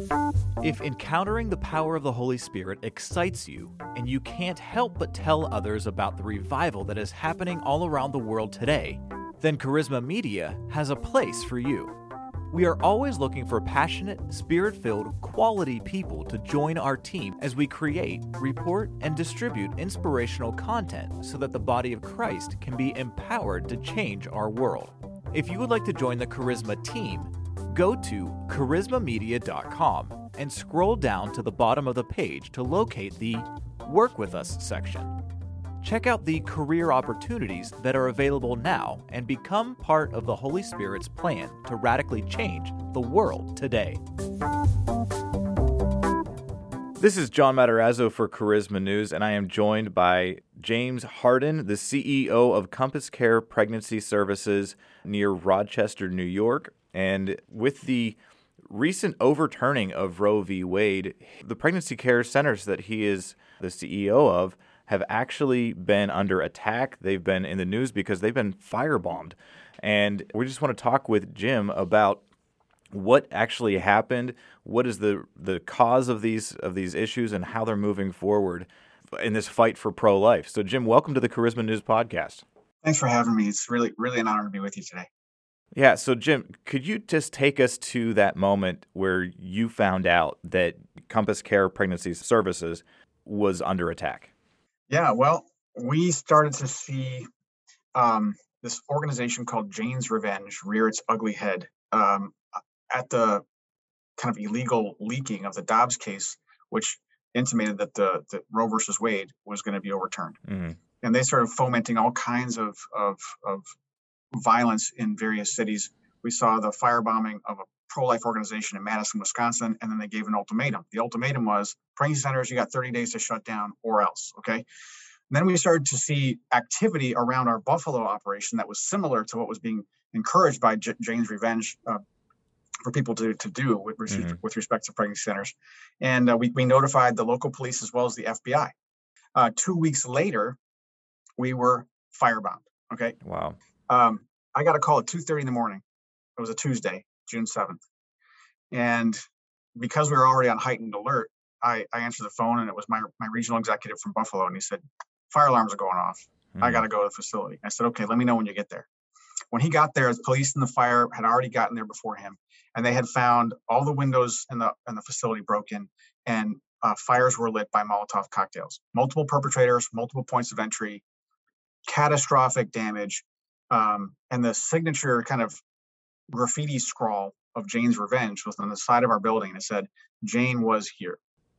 If encountering the power of the Holy Spirit excites you, and you can't help but tell others about the revival that is happening all around the world today, then Charisma Media has a place for you. We are always looking for passionate, spirit-filled, quality people to join our team as we create, report, and distribute inspirational content so that the body of Christ can be empowered to change our world. If you would like to join the Charisma team, go to charismamedia.com and scroll down to the bottom of the page to locate the Work With Us section. Check out the career opportunities that are available now and become part of the Holy Spirit's plan to radically change the world today. This is John Matarazzo for Charisma News, and I am joined by James Hardin, the CEO of Compass Care Pregnancy Services near Rochester, New York. And with the recent overturning of Roe v. Wade, the pregnancy care centers that he is the CEO of have actually been under attack. They've been in the news because they've been firebombed. And we just want to talk with Jim about what actually happened, what is the cause of these issues, and how they're moving forward in this fight for pro-life. So, Jim, welcome to the Charisma News Podcast. Thanks for having me. It's really an honor to be with you today. Yeah, so Jim, could you just take us to that moment where you found out that Compass Care Pregnancy Services was under attack? Yeah, well, we started to see this organization called Jane's Revenge rear its ugly head at the kind of illegal leaking of the Dobbs case, which intimated that the Roe versus Wade was going to be overturned. Mm-hmm. And they started fomenting all kinds of violence in various cities. We saw the firebombing of a pro-life organization in Madison, Wisconsin, and then they gave an ultimatum. The ultimatum was, pregnancy centers, you got 30 days to shut down or else, okay? And then we started to see activity around our Buffalo operation that was similar to what was being encouraged by Jane's Revenge for people to do with respect to pregnancy centers. And we notified the local police as well as the FBI. 2 weeks later, we were firebombed, okay? Wow. I got a call at 2:30 in the morning. It was a Tuesday, June 7th. And because we were already on heightened alert, I answered the phone, and it was my regional executive from Buffalo. And he said, fire alarms are going off. I got to go to the facility. I said, okay, let me know when you get there. When he got there, the police and the fire had already gotten there before him. And they had found all the windows in the facility broken, and fires were lit by Molotov cocktails. Multiple perpetrators, multiple points of entry, catastrophic damage. And the signature kind of graffiti scrawl of Jane's Revenge was on the side of our building. It said, Jane was here.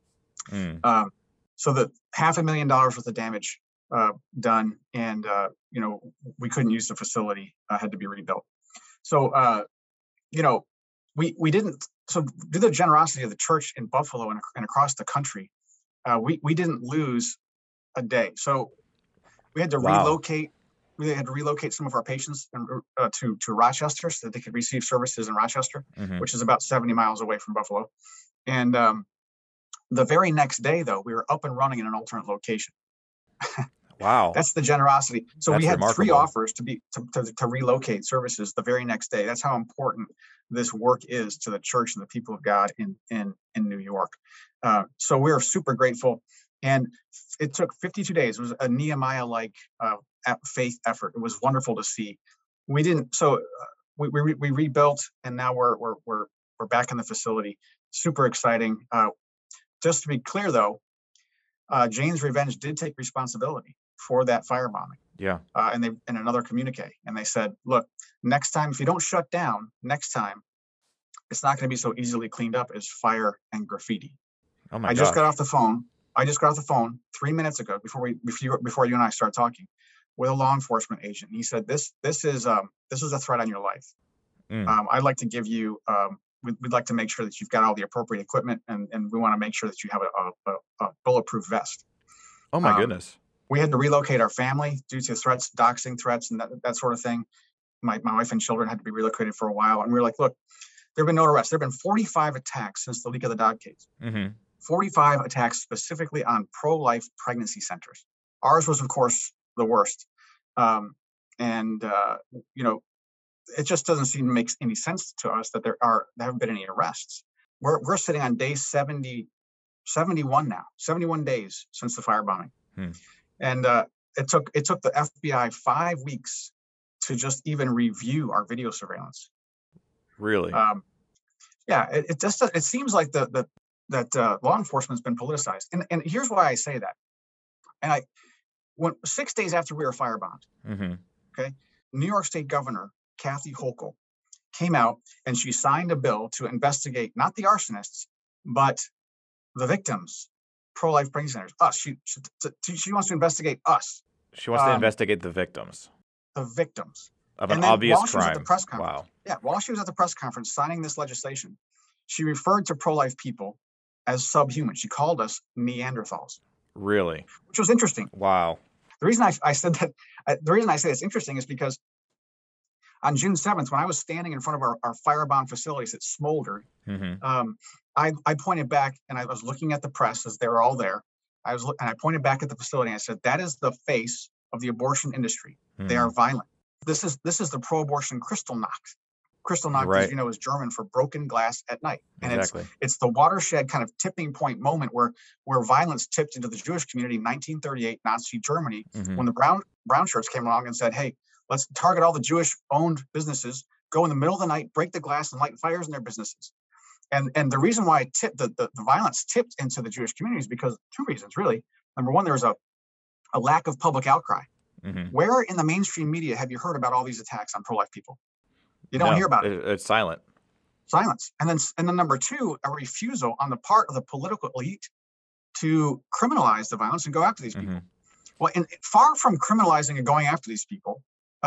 So the $500,000 worth of damage done, and we couldn't use the facility, had to be rebuilt. So we didn't. So due to the generosity of the church in Buffalo and across the country, we didn't lose a day. So we had to relocate. We had to relocate some of our patients to Rochester so that they could receive services in Rochester, which is about 70 miles away from Buffalo. And the very next day, though, we were up and running in an alternate location. Wow. That's the generosity. So we had remarkable. 3 offers to relocate services the very next day. That's how important this work is to the church and the people of God in New York. So we're super grateful. And it took 52 days. It was a Nehemiah-like faith effort. It was wonderful to see. We rebuilt, and now we're back in the facility. Super exciting. Just to be clear, though, Jane's Revenge did take responsibility for that firebombing. Yeah. And they in another communique, and they said, "Look, next time, if you don't shut down, next time, it's not going to be so easily cleaned up as fire and graffiti." Oh my! I just got off the phone 3 minutes ago before you and I start talking with a law enforcement agent. He said, "This is a threat on your life. I'd like to give you. We'd like to make sure that you've got all the appropriate equipment, and we want to make sure that you have a bulletproof vest." Oh my goodness! We had to relocate our family due to threats, doxing threats, and that sort of thing. My wife and children had to be relocated for a while, and we were like, "Look, there have been no arrests. There have been 45 attacks since the leak of the Dobbs case. 45 attacks specifically on pro-life pregnancy centers. Ours was, of course, the worst. It just doesn't seem to make any sense to us that there haven't been any arrests. we're sitting on day 71 now, 71 days since the firebombing. Hmm. And it took the FBI 5 weeks to just even review our video surveillance. Really? Yeah, it seems like that law enforcement's been politicized. And here's why I say that. And when 6 days after we were firebombed, Mm-hmm. okay, New York State Governor Kathy Hochul came out and she signed a bill to investigate not the arsonists, but the victims, pro-life pregnancy centers, us. She wants to investigate us. She wants to investigate the victims The victims of an And then obvious while she was at the crime. press conference, Wow. yeah, while she was at the press conference signing this legislation, she referred to pro-life people as subhuman. She called us Neanderthals, Really? which was interesting. Wow. The reason I said that, the reason I say it's interesting is because on June 7th, when I was standing in front of our firebomb facilities that smoldered, Mm-hmm. I pointed back and I was looking at the press as they were all there. And I pointed back at the facility and I said, that is the face of the abortion industry. They are violent. This is the pro-abortion Kristallnacht. Kristallnacht, Right. as you know, is German for broken glass at night. And Exactly. it's the watershed kind of tipping point moment where violence tipped into the Jewish community in 1938, Nazi Germany, Mhm. when the brown shirts came along and said, hey, let's target all the Jewish-owned businesses, go in the middle of the night, break the glass, and light fires in their businesses. And the reason why the violence tipped into the Jewish community is because 2 reasons, really. Number one, there was a lack of public outcry. Mhm. Where in the mainstream media have you heard about all these attacks on pro-life people? You don't No, hear about it. It's silent. Silence. And then number two, a refusal on the part of the political elite to criminalize the violence and go after these people. Mhm. Well, far from criminalizing and going after these people,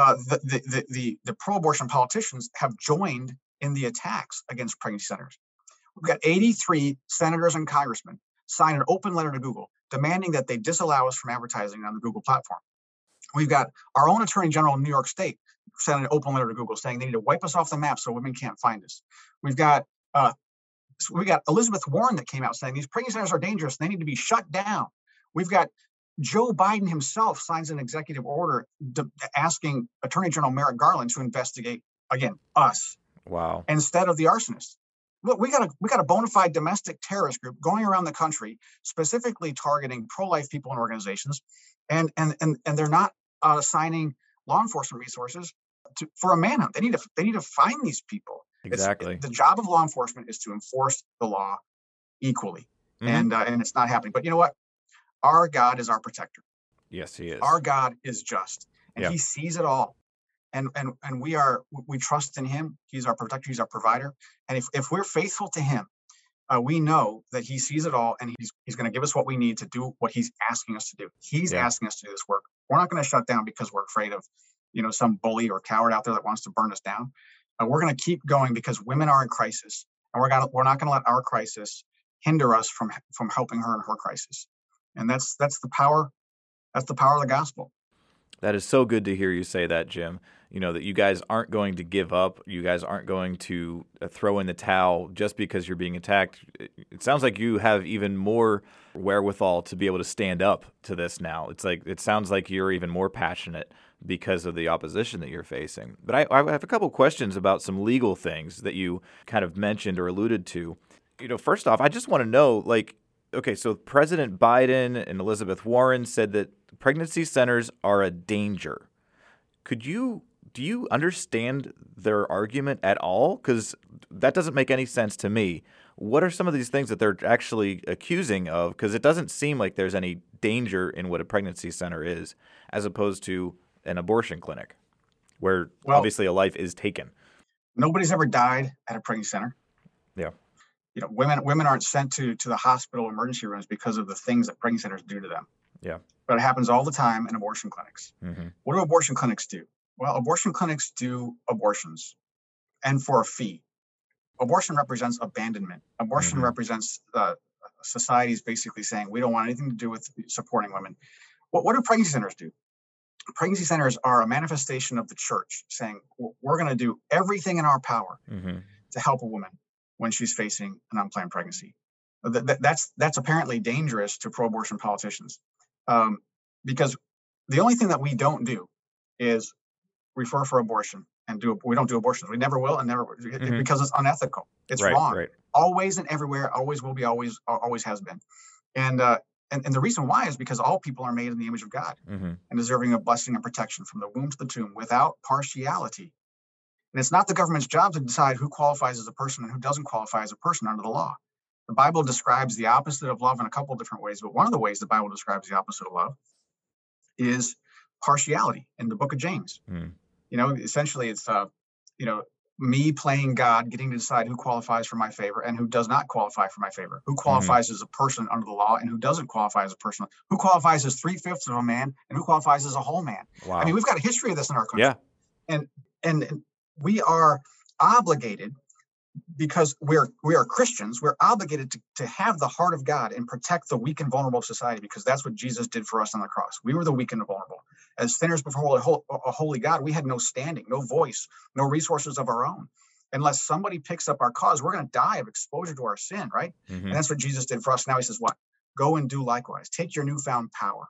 the pro-abortion politicians have joined in the attacks against pregnancy centers. We've got 83 senators and congressmen sign an open letter to Google demanding that they disallow us from advertising on the Google platform. We've got our own attorney general in New York State sent an open letter to Google saying they need to wipe us off the map so women can't find us. We've got Elizabeth Warren that came out saying these pregnancy centers are dangerous. They need to be shut down. We've got Joe Biden himself signs an executive order asking Attorney General Merrick Garland to investigate, again, us. Wow. Instead of the arsonists. Look, we got a bona fide domestic terrorist group going around the country, specifically targeting pro-life people and organizations, and they're not assigning law enforcement resources for a manhunt. They need to find these people. Exactly. The job of law enforcement is to enforce the law equally, Mhm. and it's not happening. But you know what? Our God is our protector. Yes, he is. Our God is just, and Yeah. He sees it all. And we trust in Him. He's our protector. He's our provider. And if we're faithful to Him, we know that He sees it all, and He's going to give us what we need to do what He's asking us to do. He's Yeah. asking us to do this work. We're not going to shut down because we're afraid of, some bully or coward out there that wants to burn us down. We're going to keep going because women are in crisis, and we're not going to let our crisis hinder us from helping her in her crisis. And that's the power. That's the power of the gospel. That is so good to hear you say that, Jim. That you guys aren't going to give up. You guys aren't going to throw in the towel just because you're being attacked. It sounds like you have even more wherewithal to be able to stand up to this now. It sounds like you're even more passionate because of the opposition that you're facing. But I have a couple questions about some legal things that you kind of mentioned or alluded to. First off, I just want to know, okay, so President Biden and Elizabeth Warren said that pregnancy centers are a danger. Do you understand their argument at all? Because that doesn't make any sense to me. What are some of these things that they're actually accusing of? Because it doesn't seem like there's any danger in what a pregnancy center is, as opposed to an abortion clinic, where obviously a life is taken. Nobody's ever died at a pregnancy center. Yeah. Women aren't sent to the hospital emergency rooms because of the things that pregnancy centers do to them. Yeah. But it happens all the time in abortion clinics. Mm-hmm. What do abortion clinics do? Well, abortion clinics do abortions, and for a fee. Abortion represents abandonment. Abortion Mm-hmm. represents society's basically saying, we don't want anything to do with supporting women. What do pregnancy centers do? Pregnancy centers are a manifestation of the church saying, we're going to do everything in our power Mm-hmm. to help a woman when she's facing an unplanned pregnancy. That's apparently dangerous to pro-abortion politicians, because the only thing that we don't do is refer for abortion and we don't do abortions. We never will and never, because it's unethical. It's Right, wrong. right. Always and everywhere, always will be, always has been. And the reason why is because all people are made in the image of God and deserving of blessing and protection from the womb to the tomb without partiality. And it's not the government's job to decide who qualifies as a person and who doesn't qualify as a person under the law. The Bible describes the opposite of love in a couple of different ways, but one of the ways the Bible describes the opposite of love is partiality in the book of James. Essentially it's, me playing God, getting to decide who qualifies for my favor and who does not qualify for my favor, who qualifies as a person under the law and who doesn't qualify as a person, who qualifies as 3/5 of a man and who qualifies as a whole man. Wow. I mean, we've got a history of this in our country. Yeah. And we are obligated, because we are Christians, we're obligated to have the heart of God and protect the weak and vulnerable of society, because that's what Jesus did for us on the cross. We were the weak and the vulnerable. As sinners before a holy God, we had no standing, no voice, no resources of our own. Unless somebody picks up our cause, we're going to die of exposure to our sin, right? And that's what Jesus did for us. Now he says, what? Go and do likewise. Take your newfound power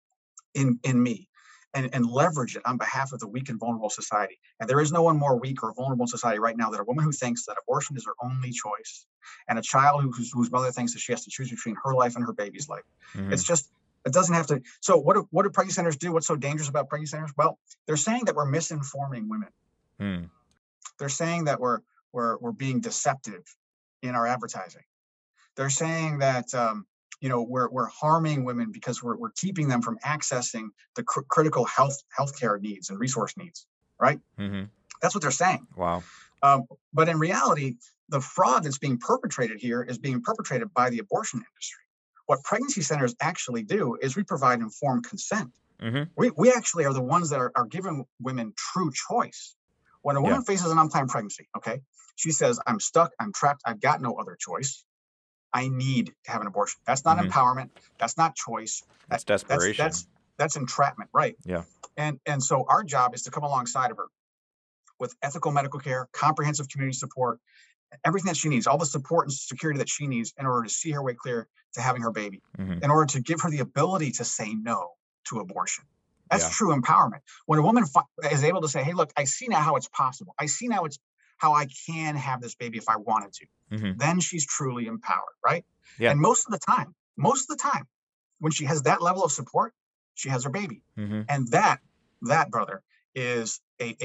in me and leverage it on behalf of the weak and vulnerable society. And there is no one more weak or vulnerable in society right now than a woman who thinks that abortion is her only choice, and a child whose mother thinks that she has to choose between her life and her baby's life. It's just, it doesn't have to. So what do pregnancy centers do? What's so dangerous about pregnancy centers? Well, they're saying that we're misinforming women. They're saying that we're being deceptive in our advertising. They're saying that we're harming women because we're keeping them from accessing the critical healthcare needs and resource needs, right? That's what they're saying. Wow. But in reality, the fraud that's being perpetrated here is being perpetrated by the abortion industry. What pregnancy centers actually do is we provide informed consent. We actually are the ones that are giving women true choice. When a woman faces an unplanned pregnancy, okay, she says, I'm stuck, I'm trapped, I've got no other choice. I need to have an abortion. That's not empowerment. That's not choice. That's desperation. That's entrapment, right? Yeah. And so our job is to come alongside of her with ethical medical care, comprehensive community support, everything that she needs, all the support and security that she needs in order to see her way clear to having her baby, in order to give her the ability to say no to abortion. That's true empowerment. When a woman is able to say, hey, look, I see now how it's possible. I see now how I can have this baby if I wanted to. Then she's truly empowered, right? Yeah. And most of the time, when she has that level of support, she has her baby. And that brother is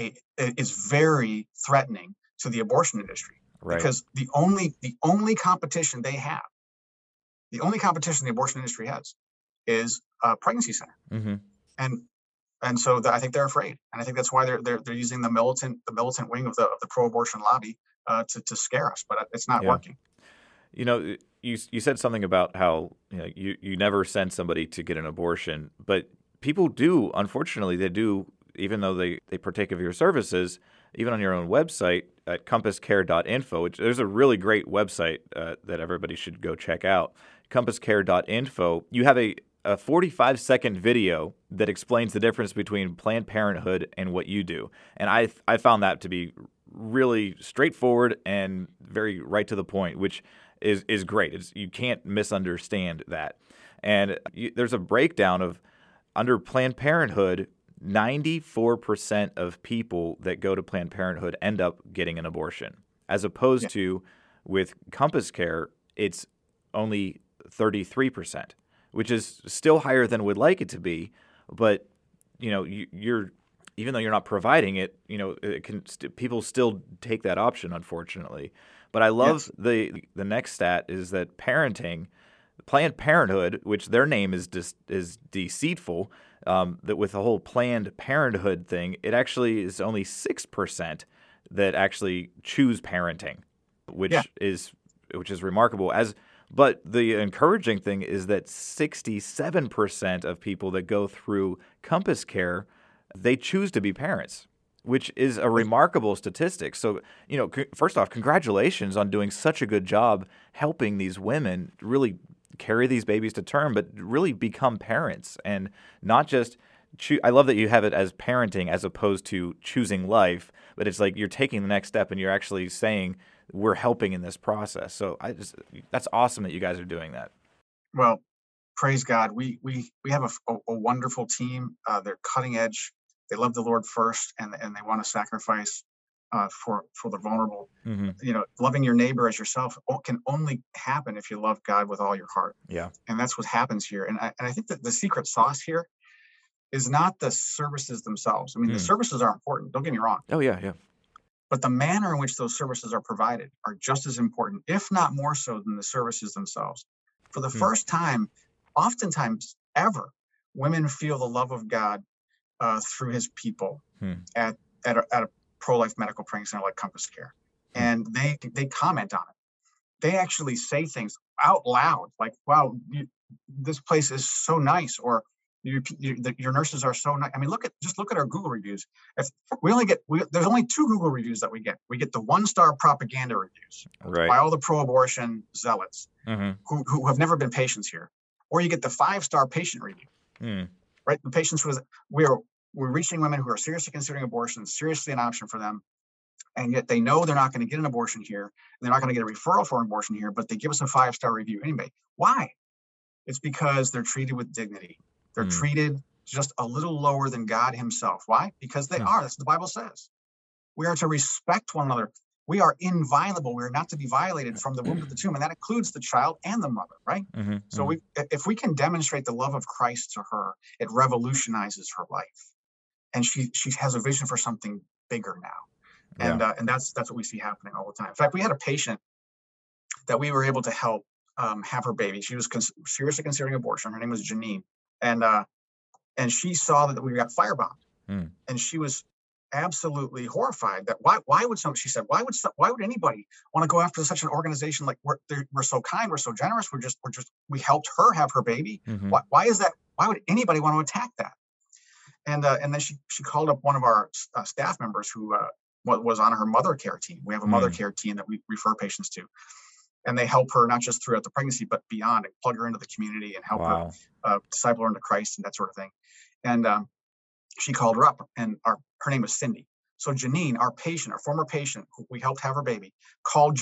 is very threatening to the abortion industry, right? Because the only competition they have, the only competition the abortion industry has, is a pregnancy center. And so I think they're afraid, and I think that's why they're using the militant wing of the pro-abortion lobby to scare us. But it's not working. You said something about how you never send somebody to get an abortion, but people do. Unfortunately, they do. Even though they partake of your services, even on your own website at compasscare.info, which there's a really great website that everybody should go check out. Compasscare.info. You have a 45-second video that explains the difference between Planned Parenthood and what you do. And I found that to be really straightforward and very right to the point, which is great. You can't misunderstand that. And there's a breakdown of, under Planned Parenthood, 94% of people that go to Planned Parenthood end up getting an abortion, as opposed to with Compass Care, it's only 33%. Which is still higher than we'd like it to be, but you're even though you're not providing it, people still take that option, unfortunately. But I love the next stat is that Planned Parenthood, which their name is deceitful, that with the whole Planned Parenthood thing, it actually is only 6% that actually choose parenting, which is remarkable. But the encouraging thing is that 67% of people that go through Compass Care, they choose to be parents, which is a remarkable statistic. So, first off, congratulations on doing such a good job helping these women really carry these babies to term, but really become parents and not just I love that you have it as parenting as opposed to choosing life, but it's like you're taking the next step and you're actually saying, we're helping in this process. So that's awesome that you guys are doing that. Well, praise God. We have a wonderful team. They're cutting edge. they love the Lord first, and they want to sacrifice for the vulnerable. Hmm. Loving your neighbor as yourself can only happen if you love God with all your heart. Yeah. And that's what happens here. And I think that the secret sauce here is not the services themselves. I mean, the Mm. services are important, don't get me wrong, Oh, yeah, yeah. but the manner in which those services are provided are just as important, if not more so, than the services themselves. For the Mm. first time, oftentimes ever, women feel the love of God through his people Mm. at a pro-life medical training center like Compass Care. Mm. And they comment on it. They actually say things out loud like, wow, this place is so nice, or your nurses are so nice. I mean, look at our Google reviews. If there's only two Google reviews that we get. We get the 1-star propaganda reviews Right. by all the pro-abortion zealots Hmm. who have never been patients here, or you get the 5-star patient review, Mm. right? The patients we're reaching women who are seriously considering abortion, seriously an option for them, and yet they know they're not going to get an abortion here, and they're not going to get a referral for an abortion here, but they give us a 5-star review anyway. Why? It's because they're treated with dignity. They're Mm. treated just a little lower than God himself. Why? Because they Hmm. are. That's what the Bible says. We are to respect one another. We are inviolable. We are not to be violated from the womb to the tomb, and that includes the child and the mother, right? Hmm. So if we can demonstrate the love of Christ to her, it revolutionizes her life, and she has a vision for something bigger now. Yeah. And that's what we see happening all the time. In fact, we had a patient that we were able to help have her baby. She was seriously considering abortion. Her name was Janine, and she saw that we got firebombed, Mm. and she was absolutely horrified. That why would some? She said, why would anybody want to go after such an organization? Like we're so kind, we're so generous. We helped her have her baby. Hmm. Why is that? Why would anybody want to attack that? And then she called up one of our staff members who was on her mother care team. We have a mother Mm. care team that we refer patients to, and they help her not just throughout the pregnancy but beyond, and plug her into the community and help her Wow. disciple her into Christ and that sort of thing. And she called her up, and her name is Cindy. So Janine, our patient, our former patient, who we helped have her baby, called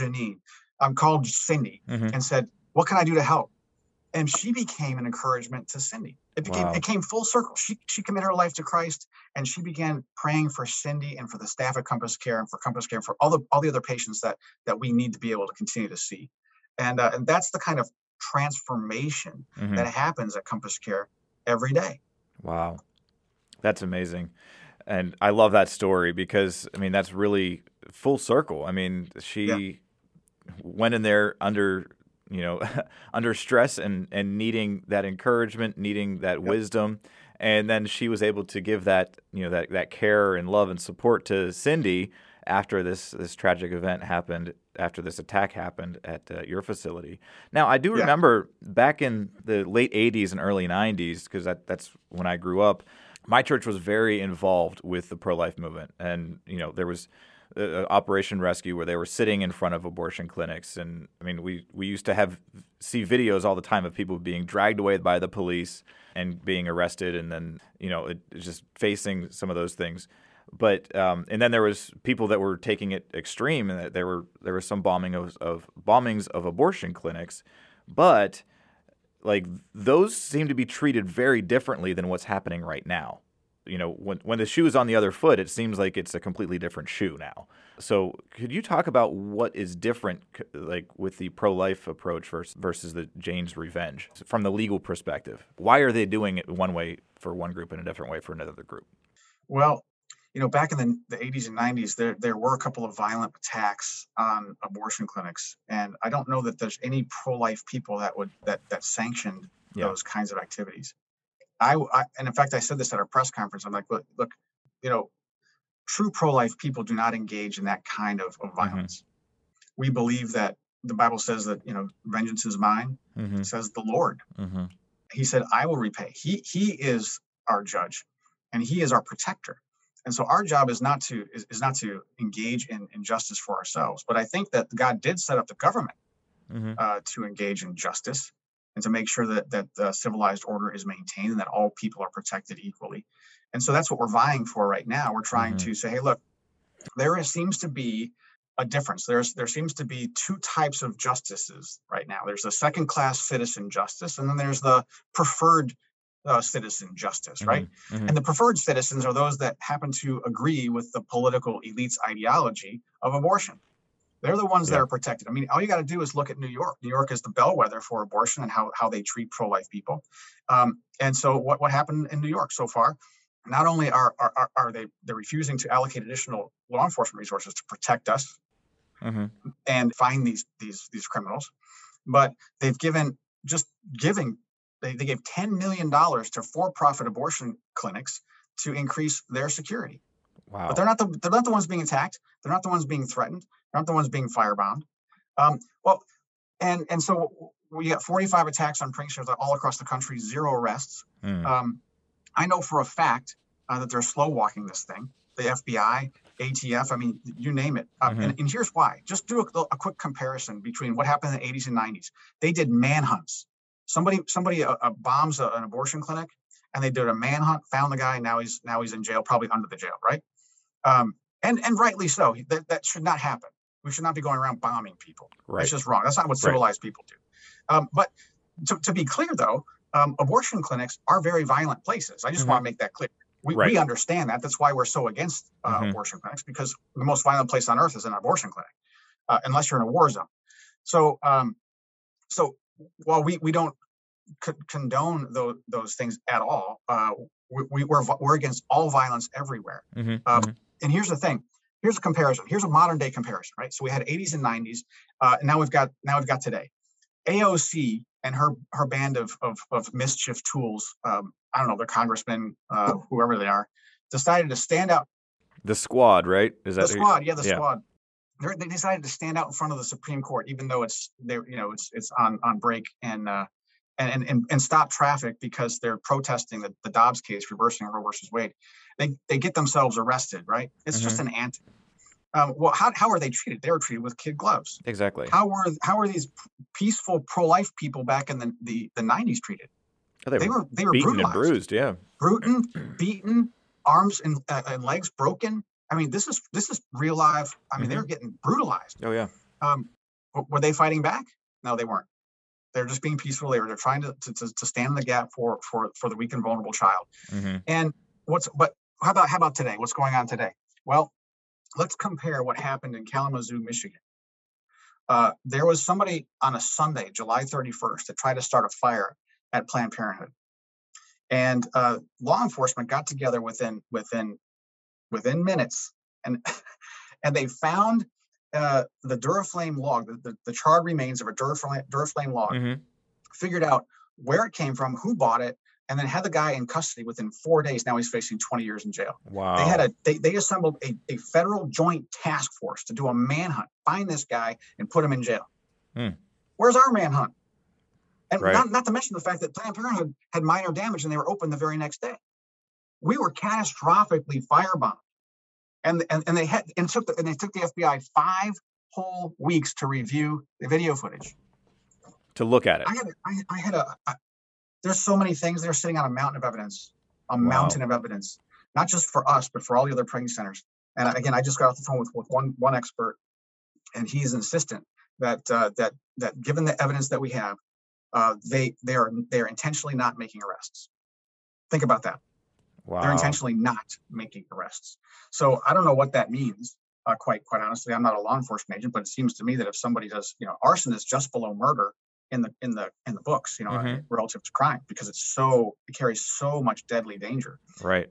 Cindy, Hmm. and said, "What can I do to help?" And she became an encouragement to Cindy. It Wow. came full circle. She committed her life to Christ, and she began praying for Cindy and for the staff at Compass Care and for Compass Care and for all the other patients that we need to be able to continue to see. And that's the kind of transformation Hmm. that happens at Compass Care every day. Wow. That's amazing. And I love that story because, I mean, that's really full circle. I mean, Yeah, she went in there under, you know, under stress and needing that encouragement, needing that yep, wisdom. And then she was able to give that, you know, that care and love and support to Cindy after this tragic event happened, after this attack happened at your facility. Now, I do yeah, remember back in the late 80s and early 90s, because that's when I grew up, my church was very involved with the pro-life movement. And, you know, there was Operation Rescue where they were sitting in front of abortion clinics. And, I mean, we used to see videos all the time of people being dragged away by the police and being arrested, and then, you know, just facing some of those things. But and then there was people that were taking it extreme, and there were some bombings of abortion clinics, but like those seem to be treated very differently than what's happening right now. You know, when the shoe is on the other foot, it seems like it's a completely different shoe now. So, could you talk about what is different, like with the pro-life approach versus the Jane's Revenge from the legal perspective? Why are they doing it one way for one group and a different way for another group? well, back in the 80s and 90s, there were a couple of violent attacks on abortion clinics, and I don't know that there's any pro-life people that sanctioned Yeah. those kinds of activities. And in fact, I said this at our press conference. I'm like, look, you know, true pro-life people do not engage in that kind of Mm-hmm. violence. We believe that the Bible says that, vengeance is mine, Mm-hmm. says the Lord. Mm-hmm. He said, I will repay. He is our judge, and he is our protector. And so our job is not to engage in injustice for ourselves. But I think that God did set up the government Mm-hmm. to engage in justice and to make sure that the civilized order is maintained and that all people are protected equally. And so that's what we're vying for right now. We're trying Mm-hmm. to say, hey, look, seems to be a difference. There seems to be two types of justices right now. There's the second class citizen justice, and then there's the preferred citizen justice, right? And the preferred citizens are those that happen to agree with the political elite's ideology of abortion. They're the ones that are protected. I mean, all you got to do is look at New York. New York is the bellwether for abortion and how they treat pro-life people. And so what happened in New York so far? Not only are they're refusing to allocate additional law enforcement resources to protect us and find these criminals, but they've given they gave $10 million to for-profit abortion clinics to increase their security. Wow. But they're not the ones being attacked. They're not the ones being threatened. They're not the ones being firebombed. And so we got 45 attacks on pranksters all across the country, 0 arrests. I know for a fact that they're slow walking this thing. The FBI, ATF, I mean, you name it. And here's why. Just do a quick comparison between what happened in the 80s and 90s. They did manhunts. Somebody bombs an abortion clinic, and they did a manhunt, found the guy. Now he's in jail, probably under the jail, right? And rightly so. That should not happen. We should not be going around bombing people. Right. That's just wrong. That's not what civilized people do. But to be clear, though, abortion clinics are very violent places. I just want to make that clear. We understand that. That's why we're so against abortion clinics, because the most violent place on earth is an abortion clinic, unless you're in a war zone. So while we don't condone those things at all, we're against all violence everywhere. And here's the thing. Here's a comparison. Here's a modern day comparison, right? So we had 80s and 90s. And now we've got today. AOC and her band of mischief tools, I don't know, their congressmen, whoever they are, decided to stand out. The Squad, right? Is that the Squad? Yeah, the Squad. They decided to stand out in front of the Supreme Court, even though it's on break and stop traffic because they're protesting the Dobbs case, reversing Roe versus Wade. They get themselves arrested, right? It's just an antic. Well, how are they treated? They were treated with kid gloves. Exactly. How were these peaceful pro-life people back in the 90s treated? Oh, they were beaten brutalized. And bruised, yeah. Beaten, arms and legs broken. I mean, this is real life. I mean, they were getting brutalized. Oh yeah. Were they fighting back? No, they weren't. They're just being peaceful. They're trying to stand in the gap for the weak and vulnerable child. And how about today? What's going on today? Well, let's compare what happened in Kalamazoo, Michigan. There was somebody on a Sunday, July 31st, that tried to start a fire at Planned Parenthood, and law enforcement got together within minutes, and they found the Duraflame log, the charred remains of a Duraflame log, figured out where it came from, who bought it, and then had the guy in custody within 4 days. Now he's facing 20 years in jail. Wow. They assembled a federal joint task force to do a manhunt, find this guy and put him in jail. Where's our manhunt? And not to mention the fact that Planned Parenthood had minor damage and they were open the very next day. We were catastrophically firebombed. And they took the FBI 5 whole weeks to review the video footage. To look at it. There's so many things. They're sitting on a mountain of evidence, mountain of evidence, not just for us, but for all the other pregnancy centers. And again, I just got off the phone with one expert, and he's insistent that given the evidence that we have, they are intentionally not making arrests. Think about that. Wow. They're intentionally not making arrests. So I don't know what that means. Quite honestly, I'm not a law enforcement agent, but it seems to me that if somebody does, arson is just below murder in the books, relative to crime, because it carries so much deadly danger. Right.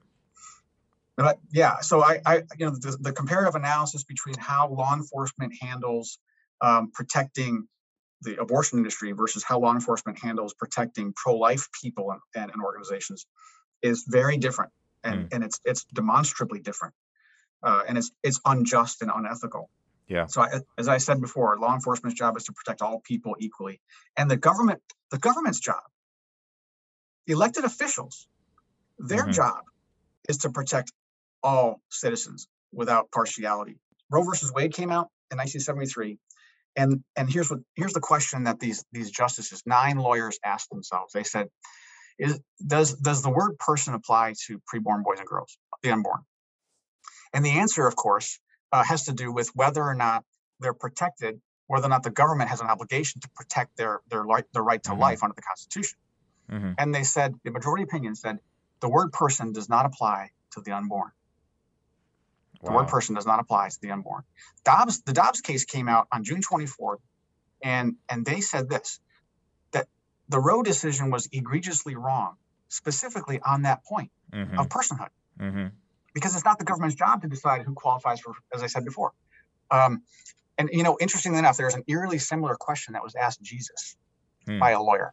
But yeah, so the comparative analysis between how law enforcement handles protecting the abortion industry versus how law enforcement handles protecting pro-life people and organizations is very different, and it's demonstrably different, and it's unjust and unethical. Yeah. So as I said before, law enforcement's job is to protect all people equally, and the government's job, elected officials, their job is to protect all citizens without partiality. Roe versus Wade came out in 1973, and here's the question that these justices, 9 lawyers, asked themselves. They said, does the word person apply to preborn boys and girls, the unborn? And the answer, of course, has to do with whether or not they're protected, whether or not the government has an obligation to protect their right to life under the Constitution. Mm-hmm. And they said, the majority opinion said, the word person does not apply to the unborn. The word person does not apply to the unborn. The Dobbs case came out on June 24th, and they said this, that the Roe decision was egregiously wrong, specifically on that point of personhood. Because it's not the government's job to decide who qualifies for, as I said before. And, interestingly enough, there's an eerily similar question that was asked Jesus by a lawyer.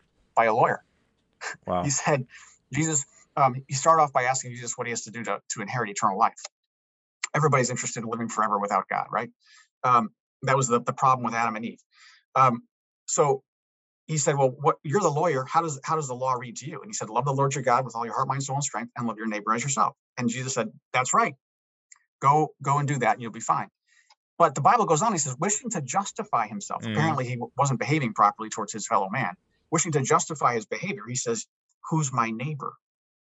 Wow. He said, Jesus, he started off by asking Jesus what he has to do to inherit eternal life. Everybody's interested in living forever without God, right? That was the problem with Adam and Eve. So he said, well, you're the lawyer. How does the law read to you? And he said, love the Lord your God with all your heart, mind, soul, and strength, and love your neighbor as yourself. And Jesus said, that's right. Go and do that, and you'll be fine. But the Bible goes on. He says, wishing to justify himself. Apparently, he wasn't behaving properly towards his fellow man. Wishing to justify his behavior, he says, who's my neighbor?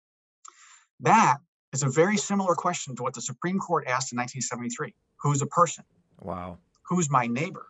That is a very similar question to what the Supreme Court asked in 1973. Who's a person? Wow. Who's my neighbor?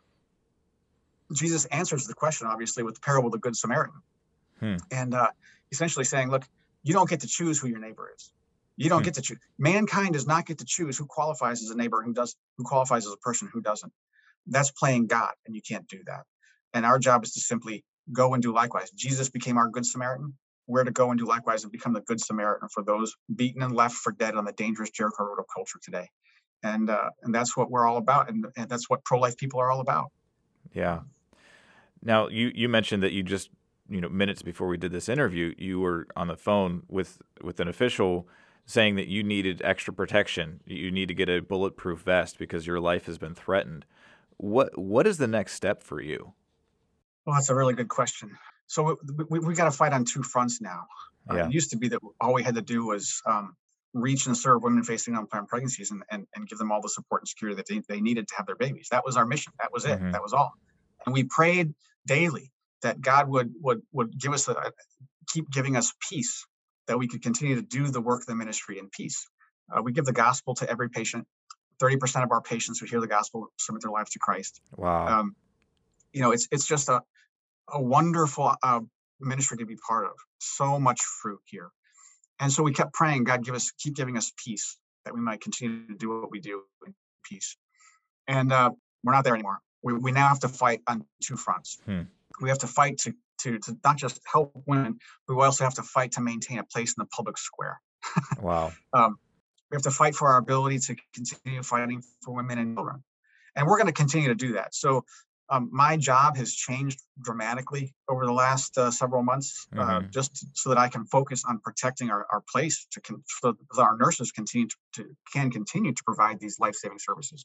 Jesus answers the question, obviously, with the parable of the Good Samaritan. And essentially saying, look, you don't get to choose who your neighbor is. You don't get to choose. Mankind does not get to choose who qualifies as a neighbor, who qualifies as a person, who doesn't. That's playing God, and you can't do that. And our job is to simply go and do likewise. Jesus became our Good Samaritan. We're to go and do likewise and become the Good Samaritan for those beaten and left for dead on the dangerous Jericho road of culture today. And that's what we're all about, and that's what pro-life people are all about. Yeah. Now, you mentioned that you just, minutes before we did this interview, you were on the phone with an official saying that you needed extra protection. You need to get a bulletproof vest because your life has been threatened. What is the next step for you? Well, that's a really good question. So we got to fight on two fronts now. It used to be that all we had to do was reach and serve women facing unplanned pregnancies and give them all the support and security that they needed to have their babies. That was our mission. That was it. That was all. And we prayed daily that God would give us keep giving us peace, that we could continue to do the work of the ministry in peace. We give the gospel to every patient. 30% of our patients who hear the gospel submit their lives to Christ. Wow. It's just a wonderful ministry to be part of. So much fruit here. And so we kept praying, God, keep giving us peace, that we might continue to do what we do in peace. And we're not there anymore. We now have to fight on two fronts. We have to fight to not just help women, but we also have to fight to maintain a place in the public square. Wow. We have to fight for our ability to continue fighting for women and children. And we're going to continue to do that. So my job has changed dramatically over the last several months, just so that I can focus on protecting our place, so that our nurses can continue to provide these life-saving services.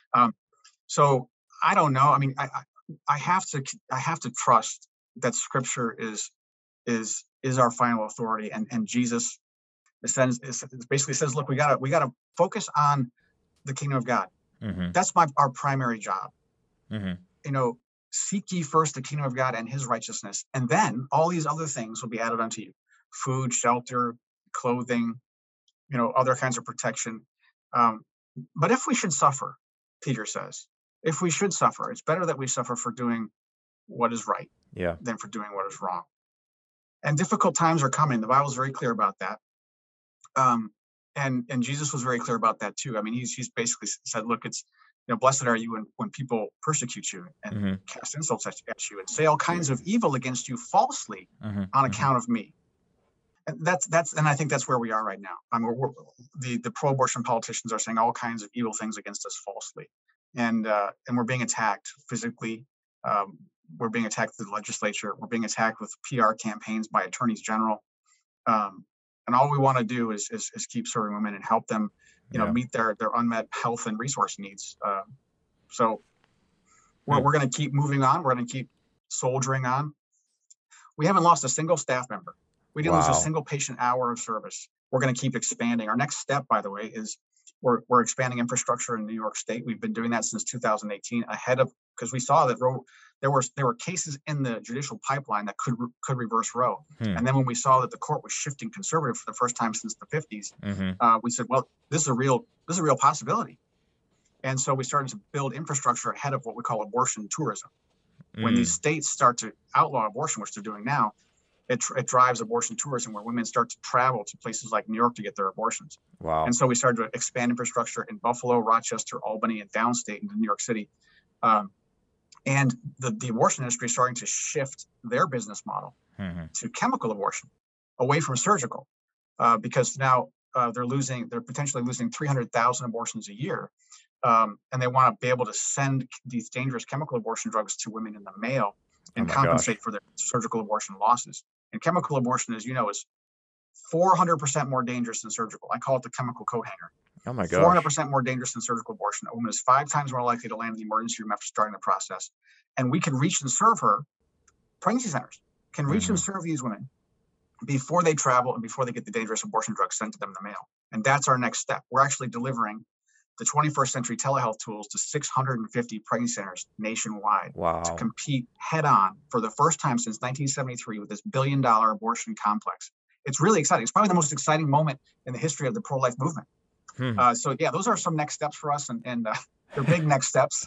So I don't know. I mean, I have to trust that Scripture is our final authority, and Jesus basically says, look, we gotta focus on the kingdom of God. That's our primary job. Seek ye first the kingdom of God and his righteousness, and then all these other things will be added unto you: food, shelter, clothing, other kinds of protection. But if we should suffer, Peter says, if we should suffer, it's better that we suffer for doing what is right than for doing what is wrong. And difficult times are coming. The Bible is very clear about that. And Jesus was very clear about that too. I mean, he's basically said, look, it's, blessed are you when people persecute you and cast insults at you and say all kinds of evil against you falsely on account of me. And and I think that's where we are right now. I mean, the pro-abortion politicians are saying all kinds of evil things against us falsely, and we're being attacked physically. We're being attacked through the legislature. We're being attacked with PR campaigns by attorneys general. And all we want to do is keep serving women and help them, meet their unmet health and resource needs. So we're going to keep moving on. We're going to keep soldiering on. We haven't lost a single staff member. We didn't lose a single patient hour of service. We're going to keep expanding. Our next step, by the way, is we're expanding infrastructure in New York State. We've been doing that since 2018, because we saw that there were cases in the judicial pipeline that could reverse Roe. And then when we saw that the court was shifting conservative for the first time since the 50s, we said, well, this is a real possibility. And so we started to build infrastructure ahead of what we call abortion tourism. When these states start to outlaw abortion, which they're doing now, it drives abortion tourism, where women start to travel to places like New York to get their abortions. Wow. And so we started to expand infrastructure in Buffalo, Rochester, Albany, and downstate into New York City. And the abortion industry is starting to shift their business model to chemical abortion, away from surgical, because now they're potentially losing 300,000 abortions a year. And they want to be able to send these dangerous chemical abortion drugs to women in the mail and compensate for their surgical abortion losses. And chemical abortion, as you know, is 400% more dangerous than surgical. I call it the chemical coat hanger. Oh my gosh. 400% more dangerous than surgical abortion. A woman is 5 times more likely to land in the emergency room after starting the process. And we can reach and serve her. Pregnancy centers can reach and serve these women before they travel and before they get the dangerous abortion drugs sent to them in the mail. And that's our next step. We're actually delivering the 21st century telehealth tools to 650 pregnancy centers nationwide to compete head on for the first time since 1973 with this $1 billion abortion complex. It's really exciting. It's probably the most exciting moment in the history of the pro-life movement. So yeah, those are some next steps for us, and they're big next steps.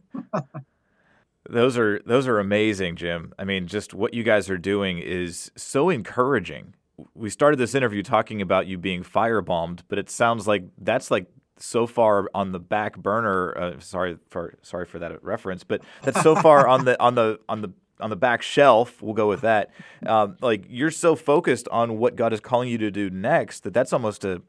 Those are amazing, Jim. I mean, just what you guys are doing is so encouraging. We started this interview talking about you being firebombed, but it sounds like that's like so far on the back burner. Sorry for that reference, but that's so far on the back shelf. We'll go with that. Like, you're so focused on what God is calling you to do next that's almost a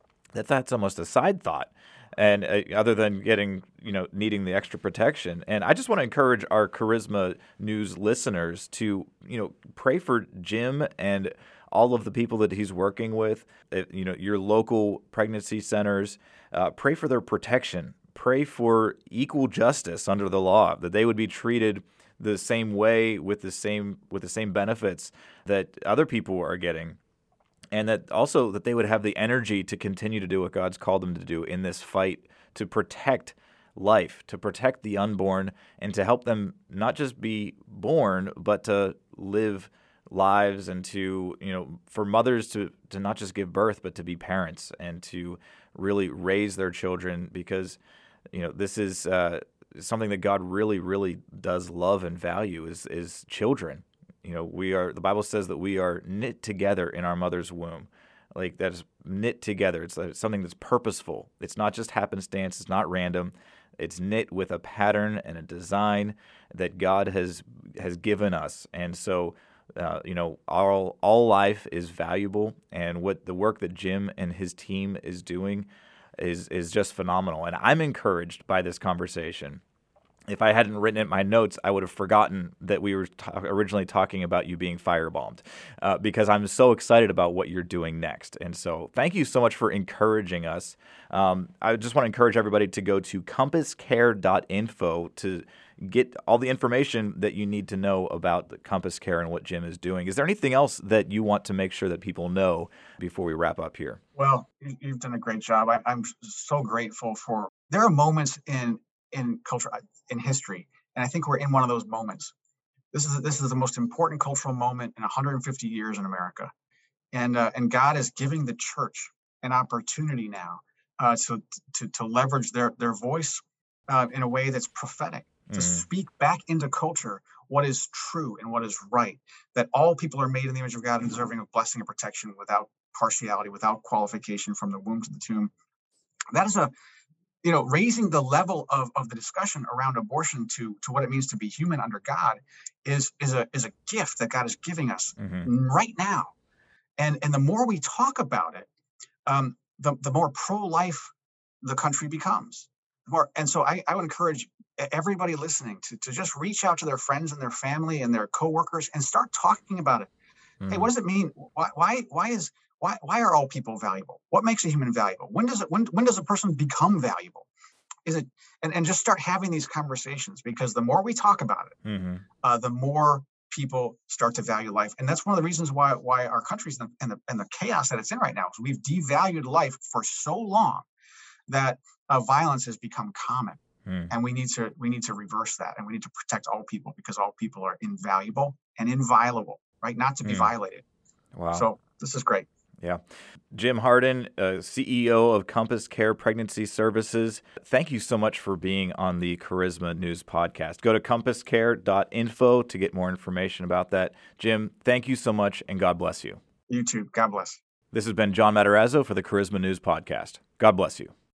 side thought. And other than needing the extra protection. And I just want to encourage our Charisma News listeners to, pray for Jim and all of the people that he's working with, your local pregnancy centers. Pray for their protection. Pray for equal justice under the law, that they would be treated the same way with the same benefits that other people are getting. And that also that they would have the energy to continue to do what God's called them to do in this fight to protect life, to protect the unborn, and to help them not just be born, but to live lives, and to, for mothers to not just give birth, but to be parents and to really raise their children, because, this is something that God really, really does love and value is children. The Bible says that we are knit together in our mother's womb. Like, that is knit together. It's something that's purposeful. It's not just happenstance. It's not random. It's knit with a pattern and a design that God has given us. And so, all life is valuable. And what the work that Jim and his team is doing is just phenomenal. And I'm encouraged by this conversation. If I hadn't written it in my notes, I would have forgotten that we were originally talking about you being firebombed, because I'm so excited about what you're doing next. And so thank you so much for encouraging us. I just want to encourage everybody to go to compasscare.info to get all the information that you need to know about the Compass Care and what Jim is doing. Is there anything else that you want to make sure that people know before we wrap up here? Well, you've done a great job. I'm so grateful for. There are moments in culture, in history, and I think we're in one of those moments. This is the most important cultural moment in 150 years in America, and God is giving the church an opportunity now to leverage their voice in a way that's prophetic, to speak back into culture what is true and what is right, that all people are made in the image of God and deserving of blessing and protection without partiality, without qualification, from the womb to the tomb. That is raising the level of the discussion around abortion to what it means to be human under God is a gift that God is giving us right now. And the more we talk about it, the more pro-life the country becomes. And so I would encourage everybody listening to just reach out to their friends and their family and their coworkers and start talking about it. Hey, what does it mean? Why are all people valuable? What makes a human valuable? When does a person become valuable? Is it and just start having these conversations, because the more we talk about it, the more people start to value life. And that's one of the reasons why our country's and the chaos that it's in right now is we've devalued life for so long that violence has become common. And we need to reverse that, and we need to protect all people, because all people are invaluable and inviolable, right? Not to be violated. Wow. So this is great. Yeah. Jim Hardin, CEO of Compass Care Pregnancy Services, thank you so much for being on the Charisma News podcast. Go to compasscare.info to get more information about that. Jim, thank you so much, and God bless you. You too. God bless. This has been John Matarazzo for the Charisma News podcast. God bless you.